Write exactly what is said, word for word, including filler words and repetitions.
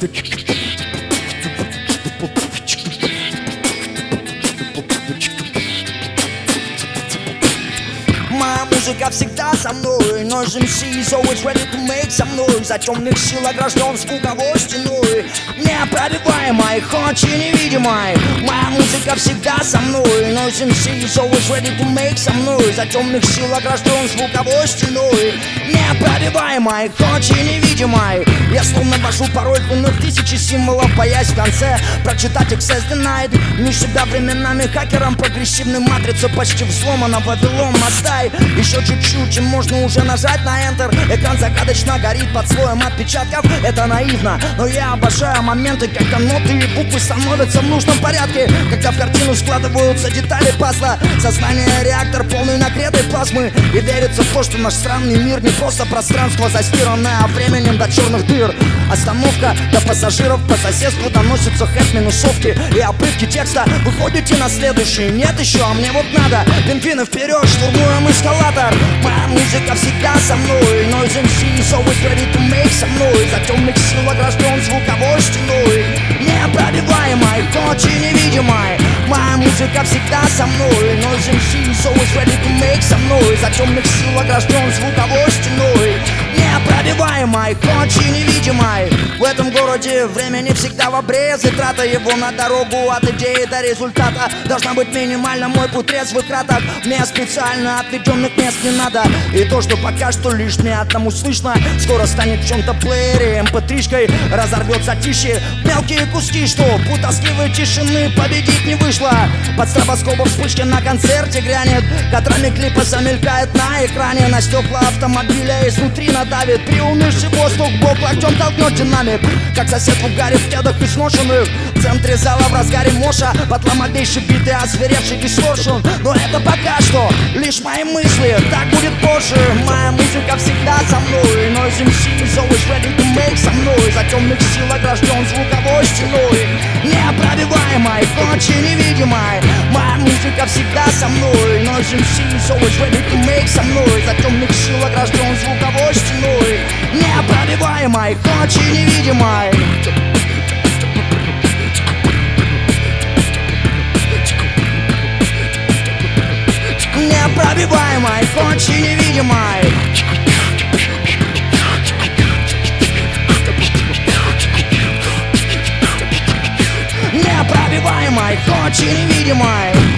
Моя музыка всегда со мной, Noise эм си is always ready to make some noise. От темных сил огражден звуковой стеной, непробиваемой, хоть и невидимой. Моя музыка всегда со мной, Noise эм си is always ready to make some noise. От темных сил огражден звуковой стеной, непробиваемой, хоть и невидимой. Я словно вожу пароль лунных тысячи символов, боясь в конце прочитать Access Denied. Не себя временами хакером прогрессивной матрицы почти взломана. Вавилон, мостай, еще чуть-чуть, и можно уже нажать на Enter. Экран загадочно горит под слоем отпечатков. Это наивно, но я обожаю моменты, когда ноты и буквы становятся в нужном порядке, когда в картину складываются детали пазла. Сознание реактор полный нагретой плазмы, и верится в то, что наш странный мир не просто пространство, застиранное временем до черных дыр. Остановка до пассажиров по соседству доносятся хэт-минусовки и обрывки текста. Выходите на следующий, нет еще, а мне вот надо. Пинпины вперед, штурмуем эскалатор. Моя музыка всегда со мной, Noise эм си is always ready to make some noise. От темных сил огражден звуковой стеной, непробиваемой, хоть и невидимой. Моя музыка всегда со мной, Noise эм си is always ready to make some noise. От темных сил огражден звуковой стеной, непробиваемой, хоть и невидимой. В этом городе времени всегда в обрез, и трата его на дорогу от идеи до результата должна быть минимальна. Мой путь трезвый краток, мне специально отведенных мест не надо. И то, что пока что лишь мне одному слышно, скоро станет в чем-то плеере эм пэ три-шкой, разорвет затишье мелкие куски, что путь тоскливой тишины победить не вышло. Под стробоскопом вспышки на концерте грянет, кадрами клипа замелькает на экране. На стекла автомобиля изнутри надавит приунывший воздух, бок локтем толкнет динамик, как сосед в угаре в кедах изношенных. В центре зала в разгаре моша, под ломовейший биты озверевший дисторшн. Но это пока что лишь мои мысли, так будет позже. Моя музыка всегда со мной, Noise эм си is always ready to make some noise. От темных сил огражден звуковой стеной, непробиваемой, хоть и невидимой. Моя музыка всегда со мной, Noise эм си is always ready to make some noise. От темных сил огражден звуковой стеной, непробиваемой, хоть и невидимой. Непробиваемой, хоть и невидимой. Непробиваемой, хоть и невидимой.